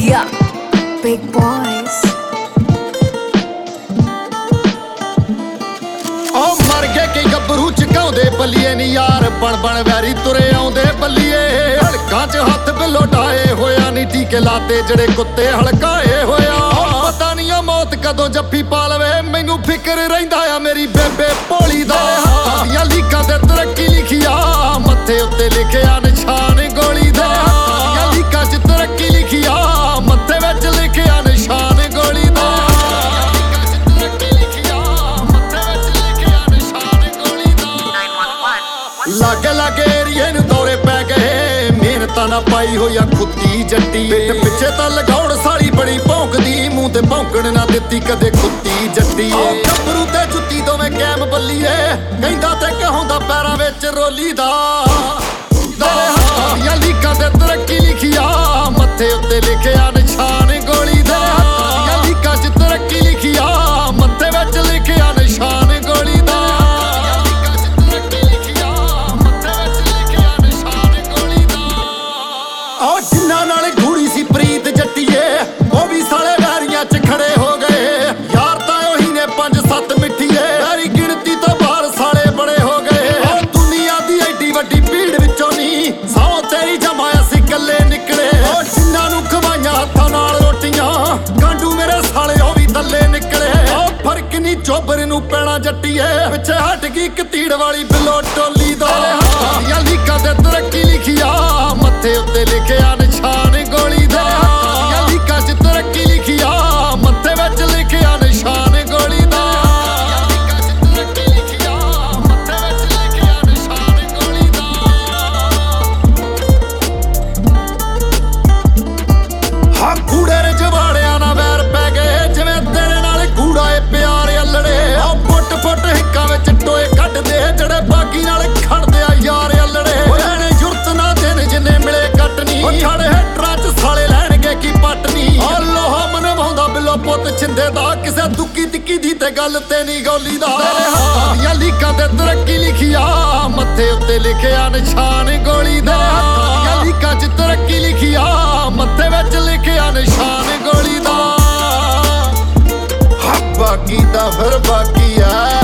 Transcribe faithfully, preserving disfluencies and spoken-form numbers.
Yeah, big boys. ओ मर गए कि गभरू चकाउंदे बल्लीए नी यार बण बण वैरी तुरे आउंदे बल्लीए हड़कां च हत्थ बिलो डाए होया नी टीके लाते जड़े कुत्ते हड़काए होया पता नहीं आ मौत कदों जफ्फी पा लवे मैनू फिकर रहिंदा आ मेरी बेबे भोली दा हत्थां दियां लीकां ते तरक्की लिखिया मत्थे उत्ते लिखिया निशान गोली दा हत्थां दियां लीकां च तरक्की लिखिया मत्थे विच लिखिया निशान गोली दा लागे लागे एरिए नूं दौरे पै गए मेहनतां ना पाई होया खुदी जट्टी पिठ पिछे तां लगाउण साली बड़ी भौंकदी मूंह ते भौंकण ना दित्ती कदे खुदी जट्टी गभरू ते जुत्ती दोवें कैम बल्लीए कहंदा ते कहाउंदा पैरां विच रोली दा तेरे हत्थां दियां लीकां ते तरक्की लिखिया मत्थे उत्ते लिखिया निशान गोली दा हत्थां दियां लीकां च तरक्की लिखिया मत्थे विच लिखिया निशान गोली दा जिन्ना नाल घूड़ी सी प्रीत जट्टीए वो भी साले वैरियां च खड़े हो गए यार तां ओही ने पंज सत्त मिठीए वैरी गिणती तो बाहर साले बड़े हो गए दुनिया दी एडी वड्डी भीड़ विचों नी सौ तेरी जमा असीं कल्ले निकले जिन्ना नूं खवाइयां हत्थां नाल रोटियां गांडू मेरे साले ओ भी थल्ले निकले फर्क नी चोबर नूं पैणा जट्टीए पिछे हट गई इक तीड़ वाली बिलो टोली दा हत्थां दियां लीकां ते तरक्की लिखिया मत्थे उत्ते लिखिया निशान गोली दा हत्थां दियां लीकां च तरक्की लिखिया मत्थे विच लिखिया निशान गोली दा लीकां च तरक्की लिखिया मत्थे विच लिखिया निशान गोली दा हां कूड़े रे जवाड़ियां ना वैर पै गए जिवें तेरे नाल कूड़ा ए प्यार अल्लड़े आ फुट फुट हिक्कां विच टोए कड्डदे जड़े बागी नाल खड़दे आ यार अल्लड़े ओए जुरत ना देन जिन्ने मिले कटनी खड़े हेटरां च साले लैणगे की पटनी आ लोहा मनवाउंदा बिलो पुੱਤ छिंदे दा किसे दुक्की तिक्की दी ते गल ते नी गौली दा तेरे हत्थां दियां लीकां ते तरक्की लिखिया मत्थे उत्ते लिखिया निशान गोली दा हत्थां दियां लीकां च तरक्की लिखिया मत्थे विच लिखिया निशान गोली दा बाकी दा फिर बाकी आ